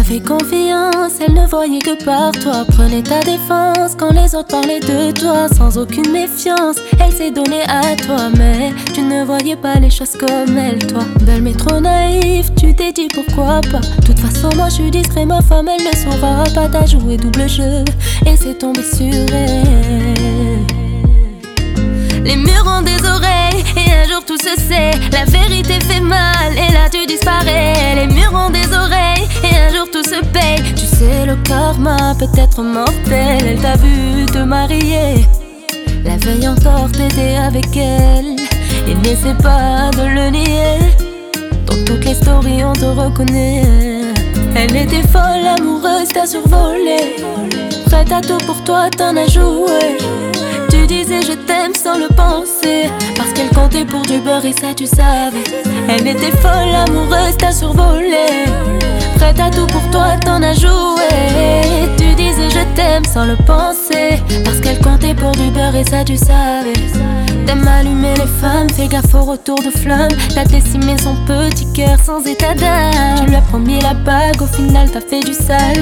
fait confiance, elle ne voyait que par toi. Prenait ta défense quand les autres parlaient de toi. Sans aucune méfiance, elle s'est donnée à toi. Mais tu ne voyais pas les choses comme elle, toi. Belle mais trop naïve, tu t'es dit pourquoi pas. De toute façon moi je suis discret, ma femme elle ne saura pas. T'as joué double jeu et c'est tombé sur elle. Les murs ont des oreilles et un jour tout se sait. La vérité fait mal et là tu disparais. Les murs ont des oreilles et un jour tout se paye. Tu sais le karma peut être mortel. Elle t'a vu te marier, la veille encore t'étais avec elle. Et n'essaie pas de le nier, dans toutes les stories on te reconnaît. Elle était folle, amoureuse, t'as survolé. Prête à tout pour toi, t'en as joué. Tu disais je t'aime sans le penser, parce qu'elle comptait pour du beurre et ça tu savais. Elle était folle, amoureuse, t'as survolé. Prête à tout pour toi, t'en as joué. Tu disais je t'aime sans le penser, parce qu'elle comptait pour du beurre et ça tu savais. T'aimes allumer les femmes, fais gaffe au retour de flamme. T'as décimé son petit cœur sans état d'âme. Tu lui as promis la bague, au final t'as fait du sale.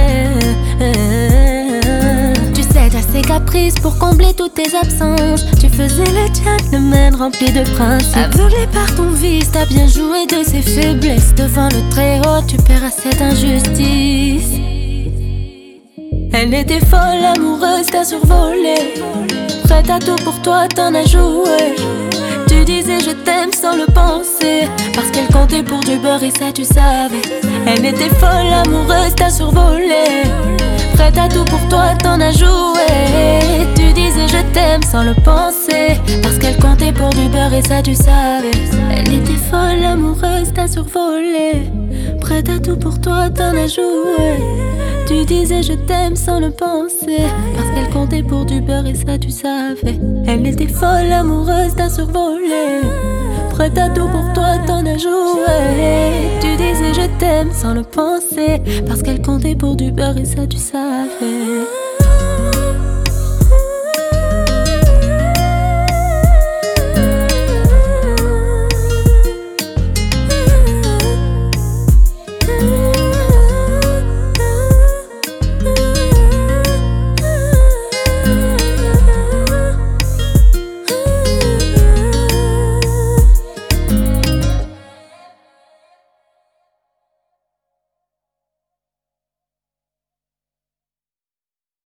Tu sais, t'as ses caprices pour combler toutes tes absences. Tu faisais le gentleman rempli de principes. Aveuglé par ton vice, t'as bien joué de ses faiblesses. Devant le très haut, tu paieras cette injustice. Elle était folle, amoureuse, t'as survolé. Prête à tout pour toi, t'en as joué. Tu disais je t'aime sans le penser, parce qu'elle comptait pour du beurre et ça tu savais. Elle était folle, amoureuse, t'as survolé. Prête à tout pour toi, t'en as joué. Tu disais je t'aime sans le penser, parce qu'elle comptait pour du beurre et ça tu savais. Elle était folle, amoureuse, t'as survolé. Prête à tout pour toi, t'en as joué. Tu disais je t'aime sans le penser, parce qu'elle comptait pour du beurre et ça tu savais. Elle était folle, amoureuse, t'as survolé. Prête à tout pour toi, t'en as joué. Tu disais je t'aime sans le penser, parce qu'elle comptait pour du beurre et ça tu savais.